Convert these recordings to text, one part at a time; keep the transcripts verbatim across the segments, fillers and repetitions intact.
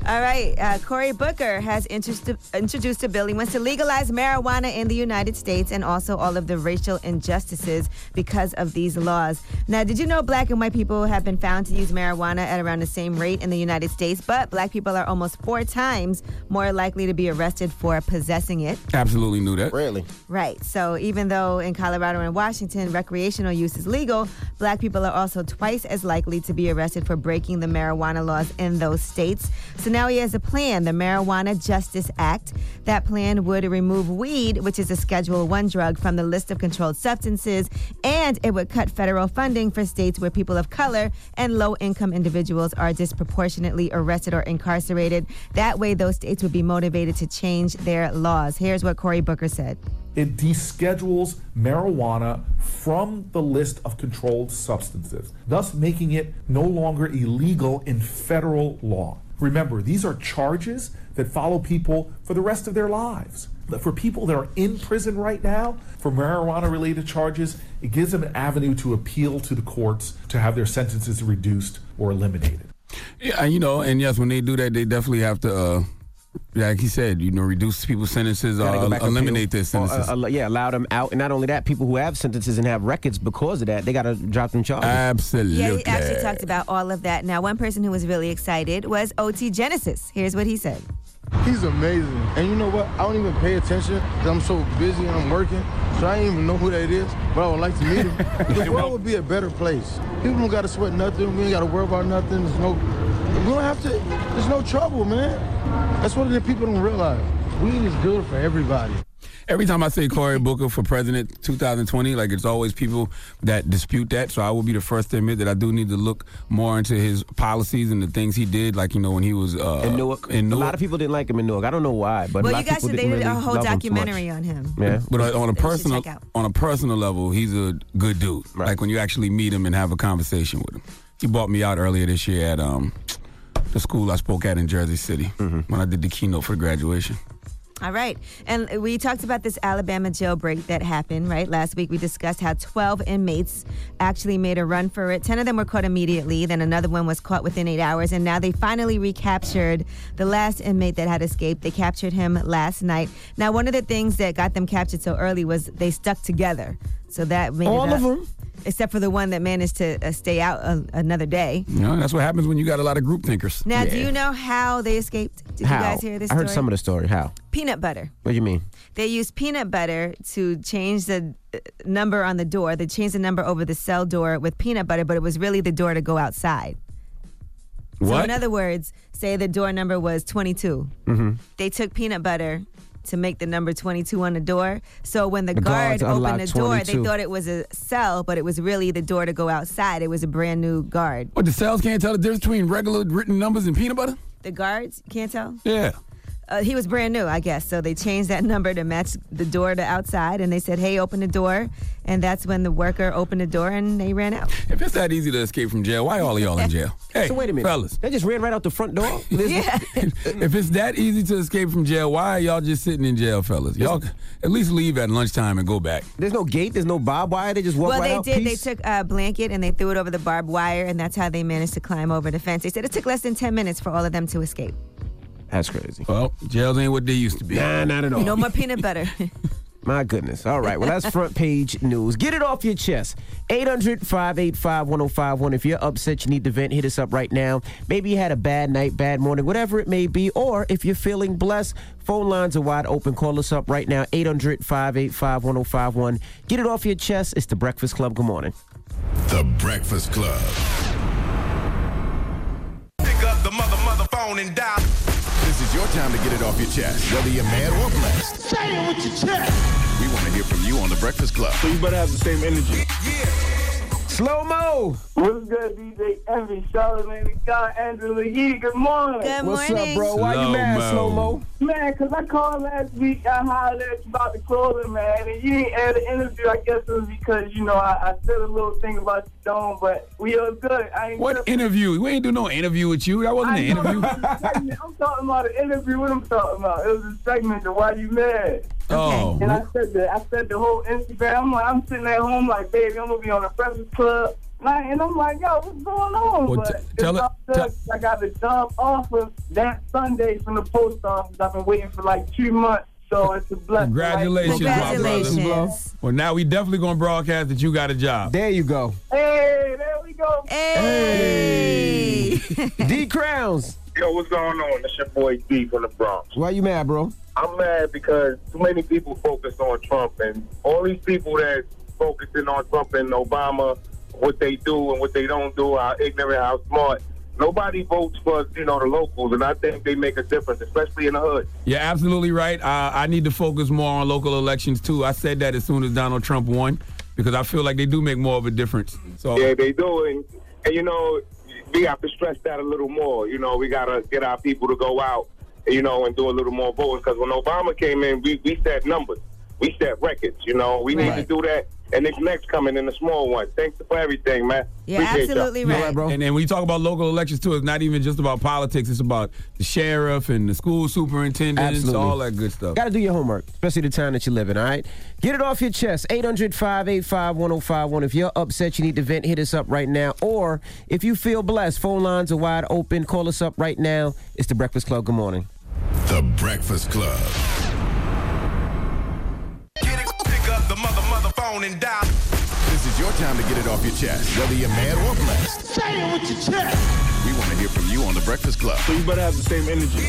All right. Uh, Cory Booker has introduced, introduced a bill. He wants to legalize marijuana in the United States and also all of the racial injustices because of these laws. Now, did you know black and white people have been found to use marijuana at around the same rate in the United States, but black people are almost four times more likely to be arrested for possessing it? Absolutely knew that. Really? Right. So even though in Colorado and Washington recreational use is legal, black people are also twice as likely to be arrested for breaking the marijuana laws in those states. So now he has a plan, the Marijuana Justice Act. That plan would remove weed, which is a Schedule One drug, from the list of controlled substances, and it would cut federal funding for states where people of color and low-income individuals are disproportionately arrested or incarcerated. That way, those states would be motivated to change their laws. Here's what Cory Booker said. It deschedules marijuana from the list of controlled substances, thus making it no longer illegal in federal law. Remember, these are charges that follow people for the rest of their lives. For people that are in prison right now for marijuana-related charges, it gives them an avenue to appeal to the courts to have their sentences reduced or eliminated. Yeah, you know, and yes, when they do that, they definitely have to, uh, like he said, you know, reduce people's sentences or uh, eliminate their sentences. Or, uh, uh, yeah, allow them out. And not only that, people who have sentences and have records because of that, they got to drop them charges. Absolutely. Yeah, he actually talked about all of that. Now, one person who was really excited was O T Genesis. Here's what he said. He's amazing. And you know what? I don't even pay attention because I'm so busy and I'm working. So I didn't even know who that is, but I would like to meet him. The world would be a better place. People don't got to sweat nothing. We ain't got to worry about nothing. There's no, we don't have to, there's no trouble, man. That's what the people don't realize. Weed is good for everybody. Every time I say Cory Booker for president two thousand twenty, like it's always people that dispute that. So I will be the first to admit that I do need to look more into his policies and the things he did, like, you know, when he was uh, in Newark. In Newark. A lot of people didn't like him in Newark. I don't know why, but well, a lot you guys of people should, they didn't did really a whole love documentary him on him. Yeah, but on a personal check out. on a personal level, he's a good dude. Right. Like when you actually meet him and have a conversation with him. He brought me out earlier this year at um, the school I spoke at in Jersey City mm-hmm. when I did the keynote for graduation. All right. And we talked about this Alabama jailbreak that happened, right? Last week we discussed how twelve inmates actually made a run for it. ten of them were caught immediately. Then another one was caught within eight hours. And now they finally recaptured the last inmate that had escaped. They captured him last night. Now, one of the things that got them captured so early was they stuck together. So that made All it of up. them? Except for the one that managed to uh, stay out a, another day. You know, that's what happens when you got a lot of group thinkers. Now, Yeah. do you know how they escaped? Did How? you guys hear this I story? heard some of the story. How? Peanut butter. What do you mean? They used peanut butter to change the uh, number on the door. They changed the number over the cell door with peanut butter, but it was really the door to go outside. So What? in other words, say the door number was twenty-two. Mm-hmm. They took peanut butter to make the number twenty-two on the door. So when the, The guard guards opened the unlocked door, twenty-two. they thought it was a cell, but it was really the door to go outside. It was a brand new guard. What, the cells can't tell the difference between regular written numbers and peanut butter? The guards, can't tell? Yeah. Uh, he was brand new, I guess. So they changed that number to match the door to outside, and they said, hey, open the door. And that's when the worker opened the door, and they ran out. If it's that easy to escape from jail, why all of y'all in jail? Hey, So wait a minute. fellas. They just ran right out the front door? Yeah. If it's that easy to escape from jail, why are y'all just sitting in jail, fellas? Y'all at least leave at lunchtime and go back. There's no gate. There's no barbed wire. They just walk Well, right they out. did. Peace. They took a blanket and they threw it over the barbed wire, and that's how they managed to climb over the fence. They said it took less than ten minutes for all of them to escape. That's crazy. Well, jails ain't what they used to be. Nah, not at all. No more peanut butter. My goodness. All right. Well, that's front page news. Get it off your chest. eight hundred, five eight five, one oh five one. If you're upset, you need to vent, hit us up right now. Maybe you had a bad night, bad morning, whatever it may be. Or if you're feeling blessed, phone lines are wide open. Call us up right now, eight hundred, five eight five, one oh five one. Get it off your chest. It's The Breakfast Club. Good morning. The Breakfast Club. Pick up the mother, mother phone and dial. This is your time to get it off your chest, whether you're mad or blessed. Say it with your chest. We want to hear from you on The Breakfast Club. So you better have the same energy. Slow mo. What's good, D J Envy, Charlamagne the God, Andrew McGee? Good morning. Good What's morning. up, bro? Why you mad, Slow-mo. Slow Mo? Man, because I called last week, I hollered at you about the clothing, man, and you didn't add the interview. I guess it was because, you know, I, I said a little thing about you, Stone, but we are good. I ain't What good. interview? We ain't do no interview with you. That wasn't I an know interview. it was a segment. I'm talking about an interview. What I'm talking about? It was a segment to Why You Mad. Oh. And I said the I said the whole Instagram. I'm like, I'm sitting at home like, baby, I'm gonna be on the Breakfast Club. Like, and I'm like, yo, what's going on? Well, but t- it's tell it- all good. I got a job offer that Sunday from the post office. I've been waiting for like two months, so it's a blessing. Congratulations, my brother. Congratulations. Well, now we definitely gonna broadcast that you got a job. There you go. Hey, there we go. Hey. D Crowns. Yo, what's going on? It's your boy D from the Bronx. Why you mad, bro? I'm mad because too many people focus on Trump, and all these people that focusing on Trump and Obama, what they do and what they don't do, how ignorant, how smart. Nobody votes for, you know, the locals, and I think they make a difference, especially in the hood. You're absolutely right. Uh, I need to focus more on local elections, too. I said that as soon as Donald Trump won because I feel like they do make more of a difference. So Yeah, they do, and, and, you know, we have to stress that a little more. You know, we got to get our people to go out, you know, and do a little more voting, because when Obama came in, we, we set numbers. We set records, you know. We Right. need to do that. And this next coming in the small one. Thanks for everything, man. You're Appreciate absolutely y'all. right. bro. And then when you talk about local elections, too, it's not even just about politics. It's about the sheriff and the school superintendents, Absolutely. all that good stuff. Got to do your homework, especially the time that you live in, all right? Get it off your chest. eight hundred, five eight five, one oh five one. If you're upset, you need to vent, hit us up right now. Or if you feel blessed, phone lines are wide open. Call us up right now. It's The Breakfast Club. Good morning. The Breakfast Club. Get it, pick up the mother, mother phone and dial. This is your time to get it off your chest, whether you're mad or blessed. Say it with your chest. We want to hear from you on The Breakfast Club. So you better have the same energy.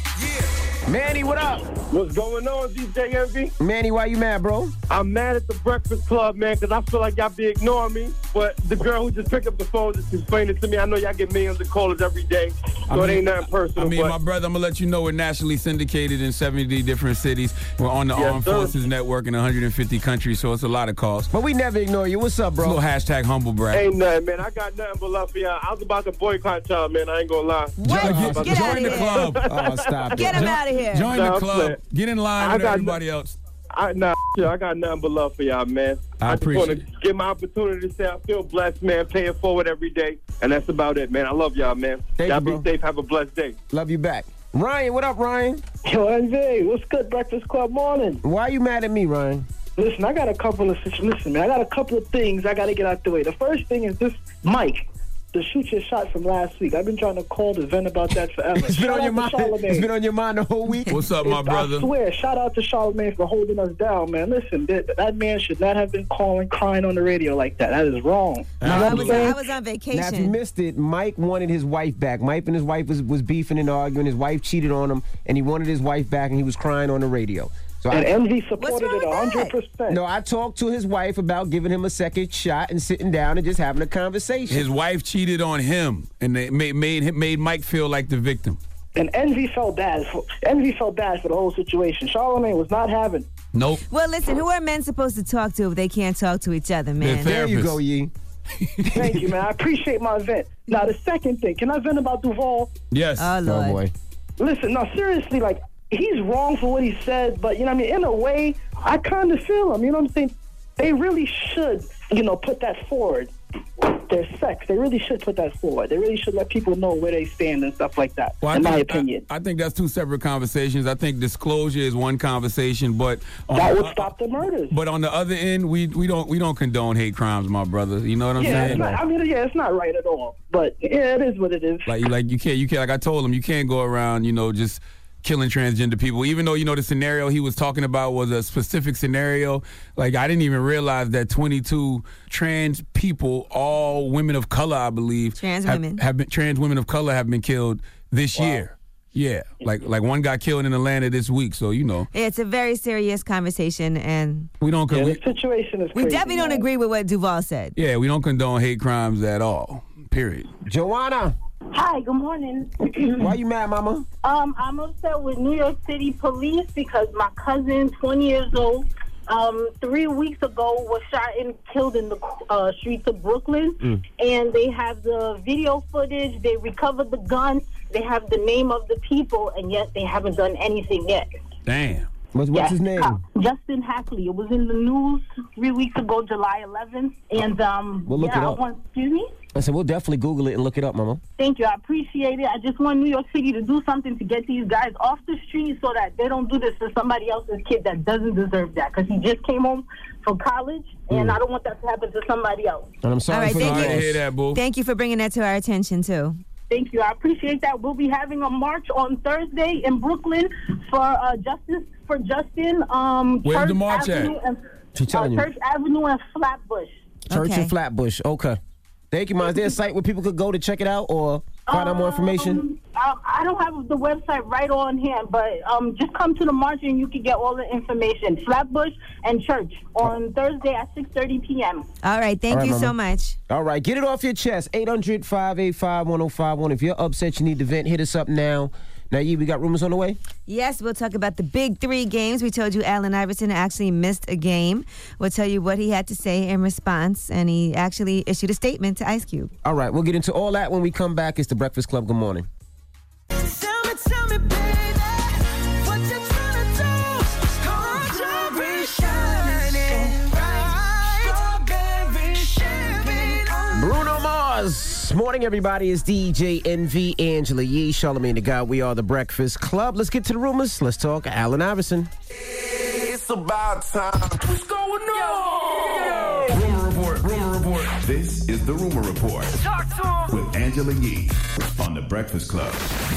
Manny, what up? What's going on, D J Envy? Manny, why you mad, bro? I'm mad at the Breakfast Club, man, because I feel like y'all be ignoring me. But the girl who just picked up the phone just explained it to me. I know y'all get millions of callers every day, so I mean- it ain't nothing personal. I mean, but my brother, I'm going to let you know we're nationally syndicated in seventy different cities. We're on the Yes, Armed sir. Forces Network in one hundred fifty countries, so it's a lot of calls. But we never ignore you. What's up, A bro? little hashtag humble brag. ain't nothing, man. I got nothing but love for y'all. I was about to boycott y'all, man. I ain't gonna lie. What? Get- Get join out the of here. club. Oh, stop Get it. him out of here. Join Nah, the I'm club. playing. Get in line I with got everybody else. I nah, shit, I got nothing but love for y'all, man. I just want to appreciate get my opportunity to say I feel blessed, man. Pay it forward every day, and that's about it, man. I love y'all, man. Thank y'all you, be bro. safe. Have a blessed day. Love you back. Ryan, what up, Ryan? Yo, N V, what's good, Breakfast Club morning? Why you mad at me, Ryan? Listen, I got a couple of listen, man. I got a couple of things I got to get out the way. The first thing is this, Mike, the shoot your shot from last week. I've been trying to call to vent about that forever. It's been Shout on your out to mind. Charlamagne. It's been on your mind the whole week. What's up, my I brother? swear, shout out to Charlamagne for holding us down, man. Listen, that, that man should not have been calling, crying on the radio like that. That is wrong. You know I what was, I'm saying? I was on vacation. Now, if you missed it, Mike wanted his wife back. Mike and his wife was, was beefing and arguing. His wife cheated on him, and he wanted his wife back, and he was crying on the radio. So And I, Envy supported wrong it with one hundred percent. no, I talked to his wife about giving him a second shot and sitting down and just having a conversation. His wife cheated on him, and they made made him- made Mike feel like the victim. And Envy felt bad. For, Envy felt bad for the whole situation. Charlamagne was not having. Nope. Well, listen, who are men supposed to talk to if they can't talk to each other, man? there you therapist. go, Yee. Thank you, man. I appreciate my vent. Now, the second thing, can I vent about Duval? Yes. Oh, Lord. Oh, boy. Listen, no, seriously, like, he's wrong for what he said, but, you know what I mean, in a way, I kind of feel him, you know what I'm saying? They really should, you know, put that forward. Their sex, they really should put that forward. They really should let people know where they stand and stuff like that, Well, I in my think- opinion. I, I think that's two separate conversations. I think disclosure is one conversation, but on that the, would stop the murders. But on the other end, we we don't we don't condone hate crimes, my brother. You know what I'm Yeah, saying? it's not, I mean, yeah, it's not right at all. But, yeah, it is what it is. Like like you can't you can't like I told him you can't go around you know just killing transgender people, even though you know the scenario he was talking about was a specific scenario. Like I didn't even realize that twenty-two trans people, all women of color, I believe, Trans have, women. have been trans women of color have been killed this year. Yeah, like like one got killed in Atlanta this week. So you know It's a very serious conversation, and we don't Yeah, con- the situation is we crazy, definitely don't man. agree with what Duval said. yeah we don't condone hate crimes at all. Period. Joanna, Hi, good morning. why you mad, mama? Um, I'm upset with New York City police because my cousin, twenty years old, um, three weeks ago was shot and killed in the uh, streets of Brooklyn. Mm. And they have the video footage. They recovered the gun. They have the name of the people, and yet they haven't done anything yet. Damn. What's, what's Yes, his name? uh, Justin Hackley. It was in the news three weeks ago, July eleventh. And, um, We'll look yeah, it I up. want, excuse me? I said, we'll definitely Google it and look it up, Mama. Thank you. I appreciate it. I just want New York City to do something to get these guys off the street so that they don't do this to somebody else's kid that doesn't deserve that. Because he just came home from college, and Mm. I don't want that to happen to somebody else. And I'm sorry All right, for thank the you. loss. I hear that, boo. Thank you for bringing that to our attention, too. Thank you. I appreciate that. We'll be having a march on Thursday in Brooklyn for uh, Justice for Justin. Um, Where's Church the march at? Avenue and, She's telling uh, you. Church Avenue and Flatbush. Church Okay. in Flatbush. Okay. Thank you, Ma. Is there a site where people could go to check it out or find out more information? Um, I, I don't have the website right on hand, but um, just come to the march and you can get all the information. Flatbush and Church on Thursday at six thirty p.m. All right. Thank All right, you so Mama. much. All right, get it off your chest. eight hundred, five eight five, one oh five one. If you're upset, you need to vent, hit us up now. Naive, we got rumors on the way? Yes, we'll talk about the big three games. We told you Allen Iverson actually missed a game. We'll tell you what he had to say in response, and he actually issued a statement to Ice Cube. All right, we'll get into all that when we come back. It's the Breakfast Club. Good morning. Tell me, tell me, baby, what you tryna do? Strawberry shining bright, strawberry champagne. Bruno Mars. Morning, everybody. It's D J Envy, Angela Yee, Charlamagne the God. We are the Breakfast Club. Let's get to the rumors. Let's talk Allen Iverson. It's about time. What's going on? Rumor report, rumor report. This is the Rumor Report Talk to him. with Angela Yee on the Breakfast Club.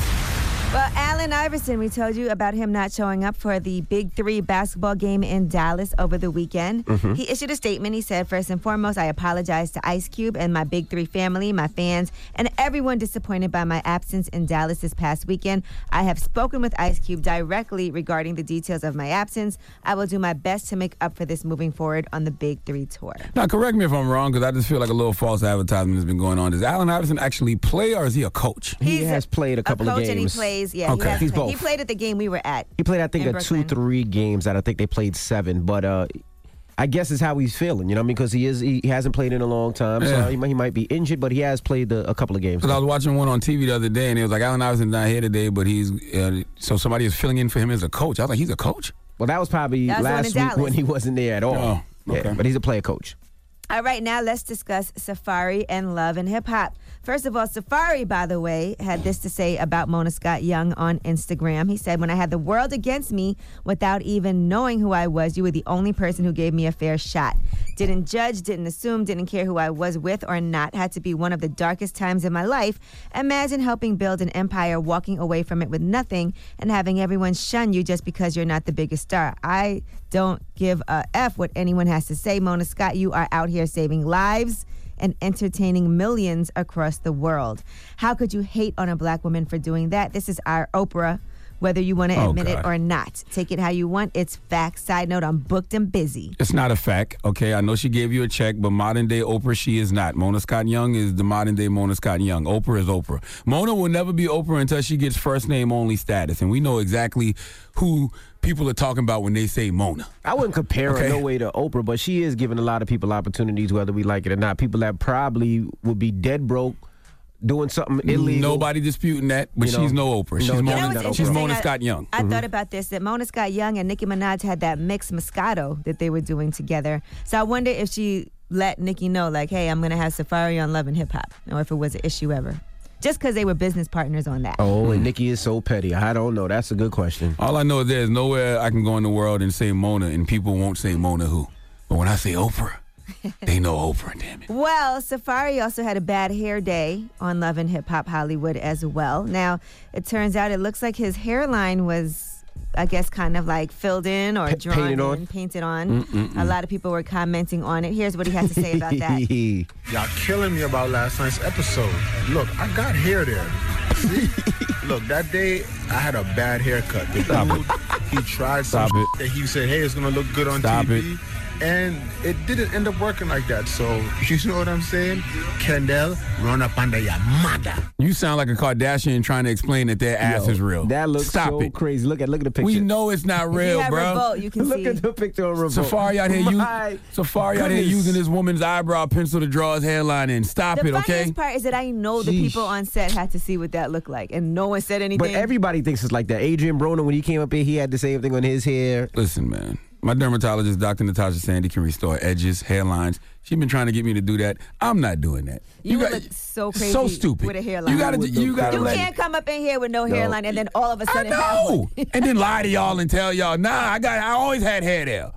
Well, Allen Iverson, we told you about him not showing up for the Big Three basketball game in Dallas over the weekend. Mhm. He issued a statement. He said, first and foremost, I apologize to Ice Cube and my Big Three family, my fans, and everyone disappointed by my absence in Dallas this past weekend. I have spoken with Ice Cube directly regarding the details of my absence. I will do my best to make up for this moving forward on the Big Three tour. Now, correct me if I'm wrong, because I just feel like a little false advertisement has been going on. Does Allen Iverson actually play, or is he a coach? He has played a couple a of coach games. and he plays, yeah. Okay. He, has He's played. both. He played at the game we were at. He played, I think, in a two, Brooklyn. three games out. I think they played seven. But uh, I guess it's how he's feeling, you know what I mean? Because he is he hasn't played in a long time, Yeah. so he might, he might be injured, but he has played the, a couple of games. Because I was watching one on T V the other day, and it was like, Allen Iverson's not here today, but he's, uh, so somebody is filling in for him as a coach. I was like, he's a coach? Well, that was probably That was the one last in week Dallas. when he wasn't there at all. Oh, okay. Yeah, but he's a player coach. All right, now let's discuss Safari and Love and Hip Hop. First of all, Safari, by the way, had this to say about Mona Scott Young on Instagram. He said, when I had the world against me without even knowing who I was, you were the only person who gave me a fair shot. Didn't judge, didn't assume, didn't care who I was with or not. Had to be one of the darkest times in my life. Imagine helping build an empire, walking away from it with nothing, and having everyone shun you just because you're not the biggest star. I don't give a F what anyone has to say. Mona Scott, you are out here saving lives and entertaining millions across the world. How could you hate on a black woman for doing that? This is our Oprah, whether you want to Oh, admit God. it or not. Take it how you want. It's fact. Side note, I'm booked and busy. It's not a fact, okay? I know she gave you a check, but modern day Oprah, she is not. Mona Scott Young is the modern day Mona Scott Young. Oprah is Oprah. Mona will never be Oprah until she gets first name only status, and we know exactly who people are talking about when they say Mona. I wouldn't compare Okay. her no way to Oprah, but she is giving a lot of people opportunities, whether we like it or not. People that probably would be dead broke doing something illegal. Nobody disputing that, but You know, she's no Oprah. She's no, Mona, You know what's she's interesting? Mona I- Scott Young. I thought about this, that Mona Scott Young and Nicki Minaj had that mixed Moscato that they were doing together. So I wonder if she let Nicki know, like, hey, I'm going to have Safari on Love and Hip Hop, or if it was an issue ever. Just because they were business partners on that. Oh, and Nicki is so petty. I don't know. That's a good question. All I know is there's nowhere I can go in the world and say Mona, and people won't say Mona who. But when I say Oprah, they know Oprah, damn it. Well, Safari also had a bad hair day on Love and Hip Hop Hollywood as well. Now, it turns out it looks like his hairline was, I guess, kind of like filled in or Pa- drawn painted in, on? painted on. Mm-mm-mm. A lot of people were commenting on it. Here's what he had to say about that. Y'all killing me about last night's episode. Look, I got hair there. See? Look, that day I had a bad haircut. The Stop dude, he tried Stop some it. shit that he said, hey, it's gonna look good on Stop T V. And it didn't end up working like that. So, you know what I'm saying? Kendall, run up under your mother. You sound like a Kardashian trying to explain that their ass Yo, is real. That looks Stop so it. crazy. Look at look at the picture. We know it's not If real, you have bro. Revolt, you can Look see. at the picture of Revolt. Safari out here, use, My Safari out here goodness. using this woman's eyebrow pencil to draw his hairline in. Stop The it, okay? funniest part is that I know the Sheesh. people on set had to see what that looked like, and no one said anything. But everybody thinks it's like that. Adrian Broner, when he came up here, he had the same thing on his hair. Listen, man. My dermatologist, Doctor Natasha Sandy, can restore edges, hairlines. She's been trying to get me to do that. I'm not doing that. you, got- look so crazy, so stupid. with a hairline. You gotta, you gotta You let. can't come up in here with no hairline and then all of a sudden I have one. know, and then lie to y'all and tell y'all, nah, I got, I always had hair there.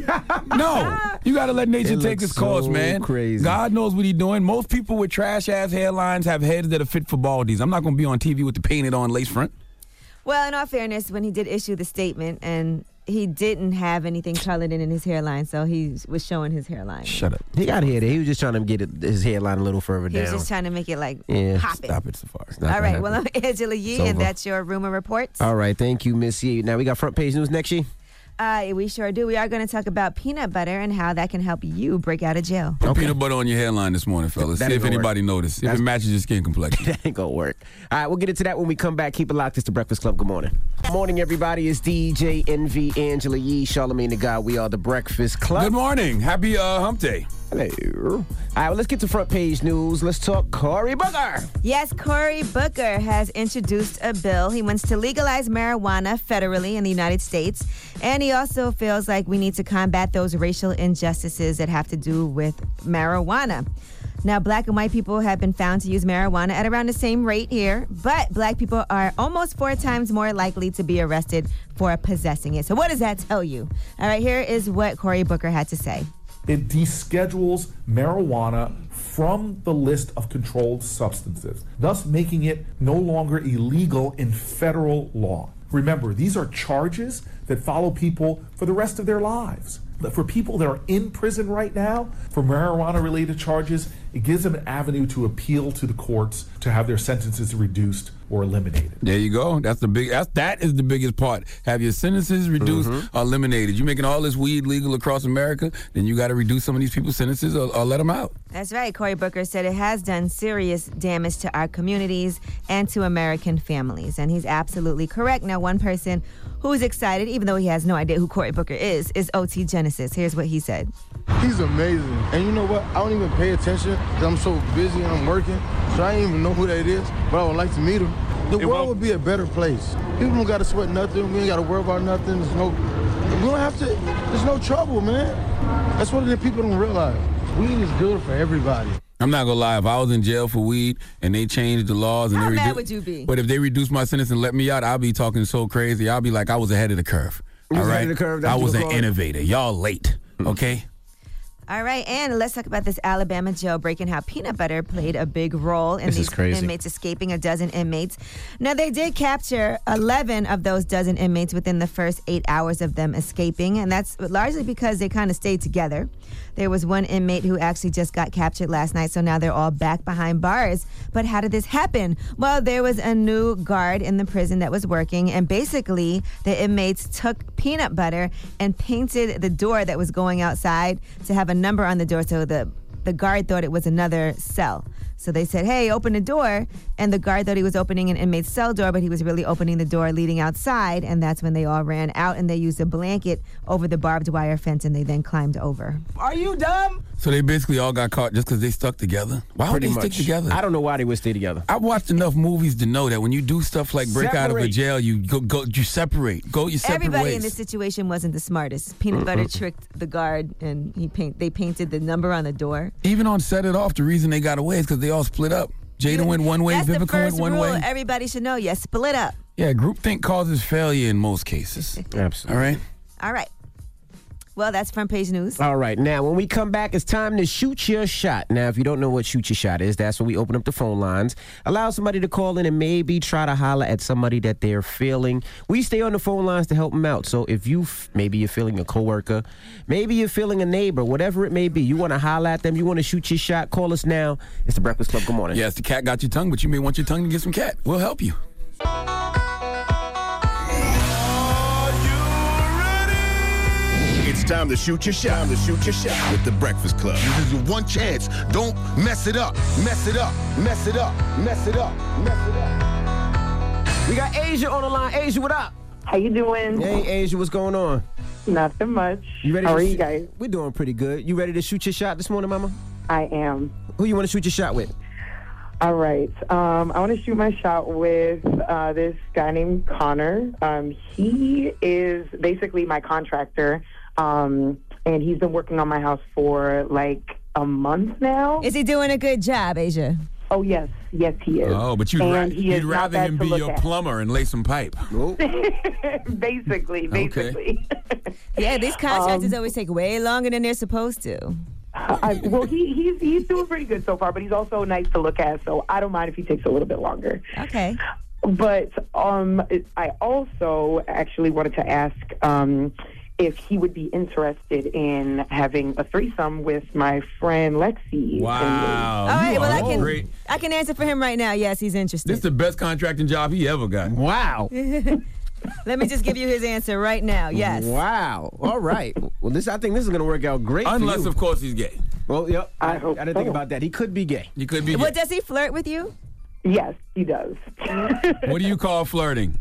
No, you gotta let nature It take looks its course, so man. crazy. God knows what he's doing. Most people with trash ass hairlines have heads that are fit for baldies. I'm not gonna be on T V with the painted on lace front. Well, in all fairness, when he did issue the statement, and he didn't have anything colored in in his hairline, so he was showing his hairline. Shut up. He got hair there. He was just trying to get it, his hairline a little further He down. was just trying to make it like Yeah. pop it. Stop it, Safari. All right, well, I'm Angela Yee, It's and over. that's your rumor report. All right, thank you, Miss Yee. Now we got front page news next, Yee. Uh, we sure do. We are going to talk about peanut butter and how that can help you break out of jail. Put peanut butter on your hairline this morning, fellas. That See ain't if gonna anybody work. noticed. If That's- it matches your skin complexion. That ain't gonna work. All right, we'll get into that when we come back. Keep it locked. It's the Breakfast Club. Good morning. Good morning, everybody. It's D J Envy, Angela Yee, Charlamagne the God. We are the Breakfast Club. Good morning. Happy uh, hump day. Hello. All right, well, let's get to front page news. Let's talk Cory Booker. Yes, Cory Booker has introduced a bill. He wants to legalize marijuana federally in the United States. And he also feels like we need to combat those racial injustices that have to do with marijuana. Now, black and white people have been found to use marijuana at around the same rate here, but black people are almost four times more likely to be arrested for possessing it. So what does that tell you? All right, here is what Cory Booker had to say. It deschedules marijuana from the list of controlled substances, thus making it no longer illegal in federal law. Remember, these are charges that follow people for the rest of their lives. But for people that are in prison right now for marijuana-related charges, it gives them an avenue to appeal to the courts to have their sentences reduced or eliminated. There you go. That's the big. That's, that is the biggest part. Have your sentences reduced or eliminated. You're making all this weed legal across America, then you got to reduce some of these people's sentences or, or let them out. That's right. Cory Booker said it has done serious damage to our communities and to American families. And he's absolutely correct. Now, one person who's excited, even though he has no idea who Cory Booker is, is O T Genesis. Here's what he said. He's amazing. And you know what? I don't even pay attention because I'm so busy and I'm working. So I didn't even know who that is, but I would like to meet him. The world would be a better place. People don't got to sweat nothing. We ain't got to worry about nothing. There's no, we don't have to, there's no trouble, man. That's what the people don't realize. Weed is good for everybody. I'm not gonna lie. If I was in jail for weed and they changed the laws, and How they mad redu- would you be? But if they reduce my sentence and let me out, I'll be talking so crazy. I'll be like, I was ahead of the curve. You was all right, ahead of the curve, that's I what was you an call it? innovator. Y'all late, okay? All right, and let's talk about this Alabama jailbreak and how peanut butter played a big role in This is these crazy. inmates escaping, a dozen inmates. Now, they did capture eleven of those dozen inmates within the first eight hours of them escaping, and that's largely because they kind of stayed together. There was one inmate who actually just got captured last night, so now they're all back behind bars. But how did this happen? Well, there was a new guard in the prison that was working, and basically the inmates took peanut butter and painted the door that was going outside to have a number on the door, so the the guard thought it was another cell. So they said, hey, open the door. And the guard thought he was opening an inmate's cell door, but he was really opening the door leading outside. And that's when they all ran out, and they used a blanket over the barbed wire fence, and they then climbed over. Are you dumb? So they basically all got caught just because they stuck together. Why would Pretty they much. stick together? I don't know why they would stay together. I've watched enough movies to know that when you do stuff like break out of a Separate. jail, you go, go you separate. Go your separate Everybody ways. in this situation wasn't the smartest. Peanut butter tricked the guard, and he paint, they painted the number on the door. Even on Set It Off, the reason they got away is because they all split up. Jada went one way, That's the Vivica went first one rule way. everybody should know. Yes, split up. Yeah, groupthink causes failure in most cases. Absolutely. All right? All right. Well, that's front page news. All right, now when we come back, it's time to shoot your shot. Now, if you don't know what shoot your shot is, that's when we open up the phone lines, allow somebody to call in and maybe try to holler at somebody that they're feeling. We stay on the phone lines to help them out. So if you, f- maybe you're feeling a coworker, maybe you're feeling a neighbor, whatever it may be, you want to holler at them, you want to shoot your shot, call us now. It's the Breakfast Club. Good morning. Yes, the cat got your tongue, but you may want your tongue to get some cat. We'll help you. It's time to shoot your shot. Time to shoot your shot with the Breakfast Club. This is your one chance. Don't mess it up. Mess it up. Mess it up. Mess it up. Mess it up. We got Asia on the line. Asia, what up? How you doing? Hey, Asia, what's going on? Nothing much. You ready? How to are sh- you guys? We're doing pretty good. You ready to shoot your shot this morning, Mama? I am. Who you want to shoot your shot with? All right. Um, I want to shoot my shot with uh, this guy named Connor. Um, he is basically my contractor, um, and he's been working on my house for like a month now. Is he doing a good job, Asia? Oh, yes. Yes, he is. Oh, but you'd, And ra- he is you'd not rather bad him to be look your at. plumber and lay some pipe. basically, basically. Yeah, these contractors Um, always take way longer than they're supposed to. I, well, he, he's he's doing pretty good so far, but he's also nice to look at, so I don't mind if he takes a little bit longer. Okay. But um, it- I also actually wanted to ask um, if he would be interested in having a threesome with my friend Lexi. Wow. All right, you well, are I can great. I can answer for him right now. Yes, he's interested. This is the best contracting job he ever got. Wow. Let me just give you his answer right now. Yes. Wow. All right. Well, this I think this is going to work out great Unless, for you. of course, he's gay. Well, yep. I, I, hope didn't think so. about that. He could be gay. He could be Well, gay. does he flirt with you? Yes, he does. What do you call flirting?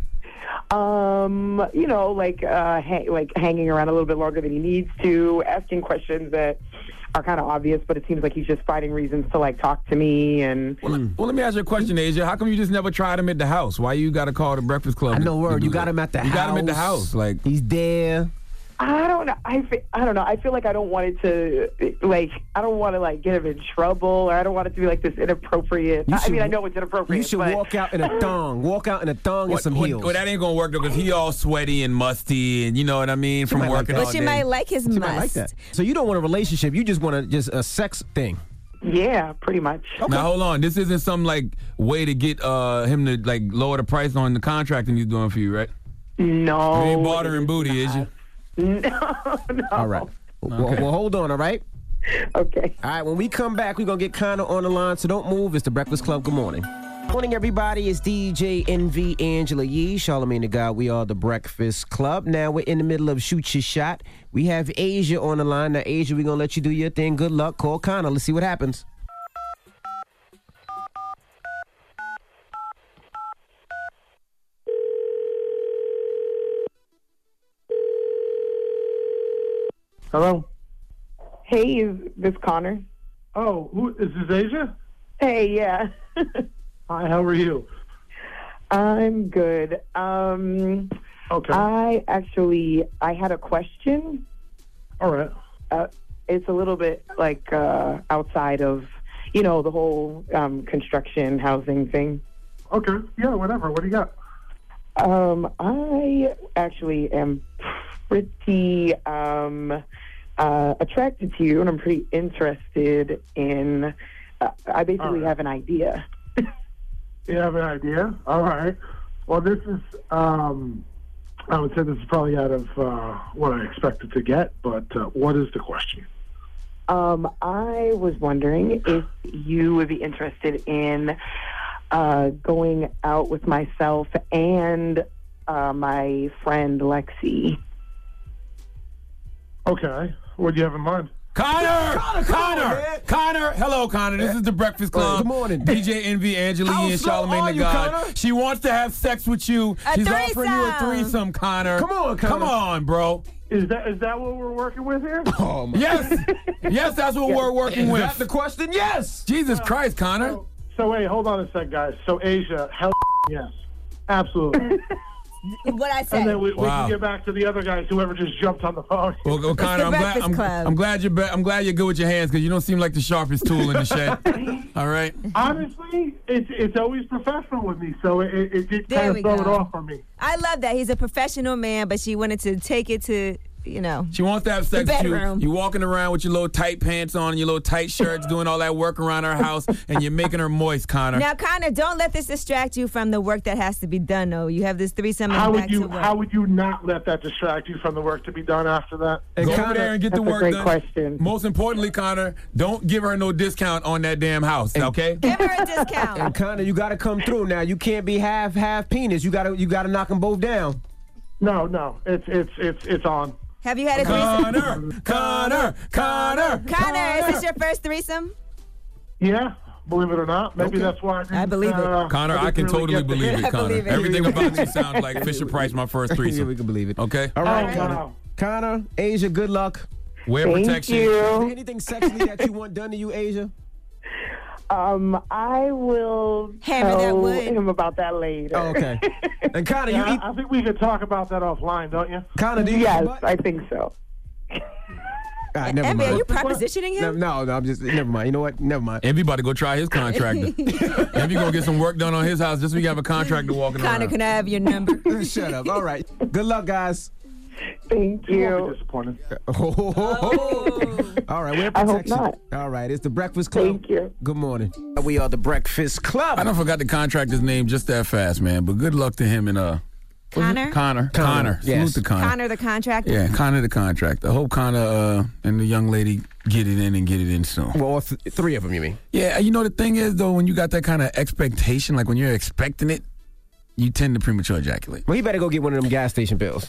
Um, you know, like uh, ha- like hanging around a little bit longer than he needs to, asking questions that are kind of obvious, but it seems like he's just finding reasons to like talk to me. And Well, let- well, let me ask you a question, Asia. How come you just never tried him at the house? Why you got to call the Breakfast Club? I know, to- word. to do You got that? him at the you house. got him at the house. Like, he's there. I don't know. I, fe- I don't know. I feel like I don't want it to, like, I don't want to, like, get him in trouble, or I don't want it to be, like, this inappropriate. You I should- mean, I know it's inappropriate. You should but, walk out in a thong. Walk out in a thong and what, some what- heels. well, that ain't gonna work though, because he all sweaty and musty, and you know what I mean, from might like working that. all But she day. might like his She must. might like that. So you don't want a relationship. You just want a, just a sex thing. Yeah, pretty much. Now hold on, this isn't some like way to get uh, him to like lower the price on the contracting he's doing for you, right? No. You ain't bartering booty, is you? No, no. All right. Well, well, hold on, all right? Okay. All right, when we come back, we're going to get Connor on the line, so don't move. It's the Breakfast Club. Good morning. Morning, everybody. It's D J Envy, Angela Yee, Charlamagne the God. We are the Breakfast Club. Now, we're in the middle of Shoot Your Shot. We have Asia on the line. Now, Asia, we're going to let you do your thing. Good luck. Call Connor. Let's see what happens. Hello. Hey, is this Connor? Oh, who is this Asia? Hey, yeah. Hi, how are you? I'm good. Um, Okay. I actually, I had a question. All right. Uh, it's a little bit like uh, outside of, you know, the whole um, construction housing thing. Okay. Yeah, whatever. What do you got? Um, I actually am pretty um, uh, attracted to you, and I'm pretty interested in. Uh, I basically All right. have an idea. You have an idea? All right. Well, this is, um, I would say this is probably out of uh, what I expected to get, but uh, what is the question? Um, I was wondering if you would be interested in uh, going out with myself and uh, my friend Lexi. Okay. What do you have in mind? Connor! Connor, Connor! come on, man. Connor! Hello, Connor. This is the Breakfast Club. Good morning. D J Envy, Angela How Yee, and slow are Charlamagne the you, God. Connor? She wants to have sex with you. A She's offering you a threesome. threesome, Connor. Come on, Connor. Come on, bro. Is that is that what we're working with here? Oh, my. Yes. Yes, that's what we're working Is with. that the question? Yes. Jesus Christ, Connor. So, so wait, hold on a sec, guys. So Asia, hell yes. Absolutely. What I And said. then we, we Wow. can get back to the other guys, whoever just jumped on the phone. Well, well, Connor, the I'm glad, Breakfast I'm, Club. I'm glad you're be- I'm glad you're good with your hands because you don't seem like the sharpest tool in the shed. All right. Honestly, it's it's always professional with me, so it, it, it did There kind we of throw it go. off for me. I love that. He's a professional man, but she wanted to take it to, you know. She wants to have sex The with you. bedroom. You walking around with your little tight pants on and your little tight shirts, doing all that work around her house, and you're making her moist, Connor. Now, Connor, don't let this distract you from the work that has to be done, though. You have this threesome and How back would you to work. how would you not let that distract you from the work to be done after that? And Go over Connor- there and get That's the a work great done. question. Most importantly, Connor, don't give her no discount on that damn house, okay? Give her a discount. And Connor, you got to come through now. You can't be half half penis. You got to you got to knock them both down. No, no, it's it's it's it's on. Have you had a threesome? Connor, Connor, Connor. Connor, is this your first threesome? Yeah, believe it or not. Maybe Okay. that's why I didn't, I believe it. uh, Connor, I didn't can really totally get the believe hint. it, Connor. believe it. Everything about you sounds like Fisher Price, my first Yeah, threesome. we can believe it. Okay? All right, All right. Connor. Connor, Asia, good luck. Wear Thank protection. you. Is there anything sexually that you want done to you, Asia? Um, I will Hammer that tell wood. him about that later. Oh, okay. And Connor, you Yeah, eat. I I think we could talk about that offline, don't you? Connor, do you Yes, eat butt? I think so. All right, never Emby, mind. are you propositioning No, him? no, no, I'm just, never mind. You know what? Never mind. Envy about to go try his contractor. Envy gonna get some work done on his house just so we can have a contractor walking Connor, around. can I have your number? Shut up. All right. Good luck, guys. Thank You won't you. be disappointed. All right, we're I hope protection. not. All right, it's the Breakfast Club. Thank you. Good morning. We are the Breakfast Club. I don't forgot the contractor's name just that fast, man. But good luck to him and uh Connor? Connor. Connor, Connor. yes. Salute to Connor. Connor the contractor? Yeah, Connor the contractor. I hope Connor uh, and the young lady get it in and get it in soon. Well, all th- three of them, you mean? Yeah, you know the thing is though, when you got that kind of expectation, like when you're expecting it, you tend to premature ejaculate. Well, he better go get one of them gas station pills.